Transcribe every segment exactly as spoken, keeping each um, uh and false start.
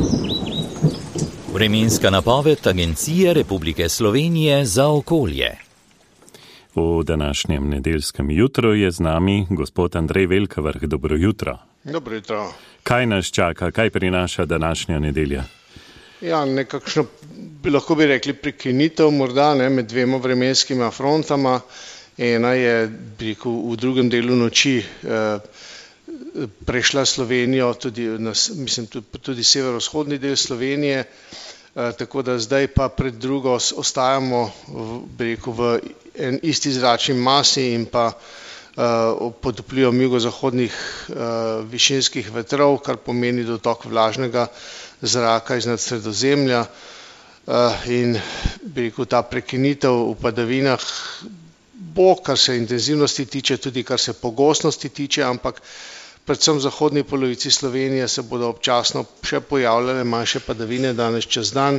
Vremenska napoved Agencije Republike Slovenije za okolje. V današnjem nedeljskem jutru je z nami gospod Andrej Velkavrh. Dobro jutro. Dobro jutro. Kaj nas čaka, kaj prinaša današnja nedelja? Ja, nekakšno, lahko bi rekli, prekinitev morda ne, med dvema vremenskima frontama. Ena je, bi rekel, v drugem delu noči eh, prešla Slovenijo, tudi, mislim, tudi severovzhodni del Slovenije, eh, tako da zdaj pa pred drugo ostajamo v, bi rekel, v en isti zračni masi in pa uh, pod vplivom jugozahodnih uh, višinskih vetrov, kar pomeni dotok vlažnega zraka iznad Sredozemlja. Uh, in bi rekel, ta prekinitev v padavinah bo, kar se intenzivnosti tiče, tudi kar se pogostnosti tiče, ampak predvsem v zahodni polovici Slovenije se bodo občasno še pojavljale manjše padavine danes čez dan.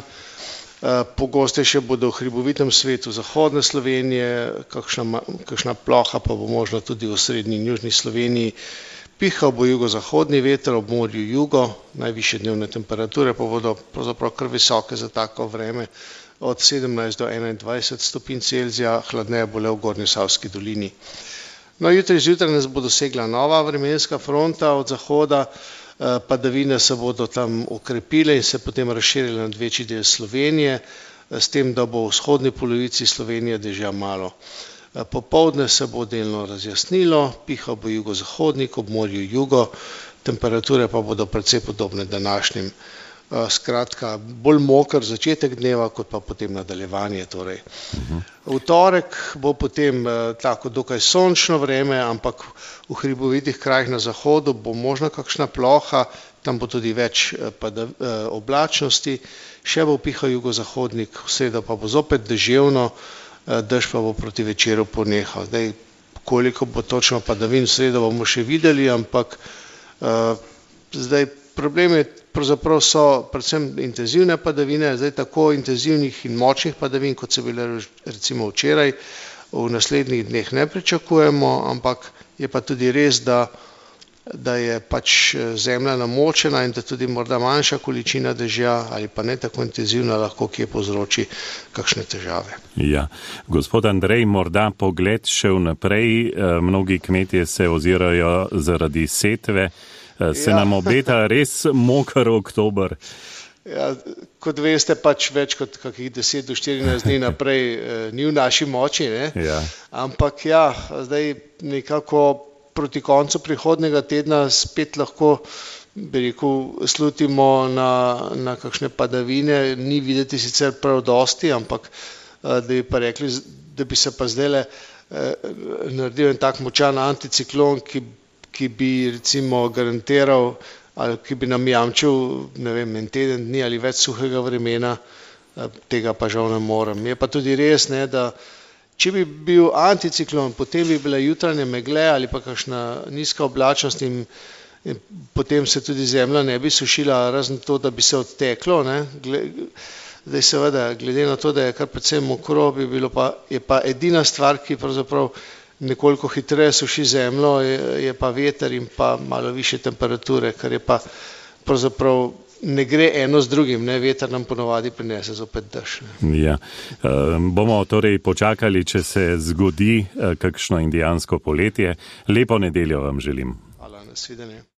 Pogostejše bodo v hribovitem svetu zahodne Slovenije, kakšna, kakšna ploha pa bo možno tudi v srednji in južni Sloveniji. Pihal bo jugozahodni veter ob morju jugo, najvišje dnevne temperature pa bodo pravzaprav kar visoke za tako vreme, od sedemnajst do enaindvajset stopinj Celzija, hladneje bo le v Gornjesavski dolini. No, jutri zjutraj nas bo dosegla nova vremenska fronta od zahoda. Padavine se bodo tam okrepile in se potem razširile nad večji del Slovenije, s tem, da bo v vzhodni polovici Slovenije dežja malo. Popoldne se bo delno razjasnilo, pihal bo jugozahodnik ob morju jugo, temperature pa bodo precej podobne današnjim. Skratka, bolj moker začetek dneva, kot pa potem nadaljevanje. Torej. V torek bo potem tako dokaj sončno vreme, ampak v hribovitih krajih na zahodu bo možna kakšna ploha, tam bo tudi več pada, oblačnosti, še bo pihal jugozahodnik, v sredo pa bo zopet deževno, dež pa bo proti večeru ponehal. Zdaj, koliko bo točno padavin v sredo, bomo še videli, ampak uh, zdaj problem je, pravzaprav so predvsem intenzivne padavine, zdaj tako intenzivnih in močnih padavin, kot so bile recimo včeraj, v naslednjih dneh ne pričakujemo, ampak je pa tudi res, da, da je pač zemlja namočena in da tudi morda manjša količina dežja ali pa ne tako intenzivna lahko kje povzroči kakšne težave. Ja, gospod Andrej, morda pogled še vnaprej, mnogi kmetje se ozirajo zaradi setve. Se ja. nam obeta res moker oktober? Ja, kot veste, pač več kot kakih deset do štirinajst dni naprej eh, ni v naši moči, ne? Ja. Ampak ja, zdaj nekako proti koncu prihodnega tedna spet lahko, bi rekel, slutimo na, na kakšne padavine, ni videti sicer prav dosti, ampak eh, da bi pa rekli, da bi se pa zdajle eh, naredil en tak močan anticiklon, ki ki bi recimo garantiral ali ki bi nam jamčil, ne vem, en teden dni ali več suhega vremena, tega pa žal ne morem. Je pa tudi res, ne, da če bi bil anticiklon, potem bi bile jutranje megle ali pa kakšna nizka oblačnost in, in potem se tudi zemlja ne bi sušila, razen to, da bi se odteklo. Ne. Zdaj seveda, glede na to, da je kar precej mokro, bi bilo pa, je pa edina stvar, ki pravzaprav nekoliko hitreje suši zemljo, je, je pa veter in pa malo više temperature, kar je pa pravzaprav ne gre eno z drugim, ne, veter nam ponovadi prinese zopet dež. Ja. E, bomo torej počakali, če se zgodi kakšno indijansko poletje. Lepo nedeljo vam želim. Hvala, nasvidenje.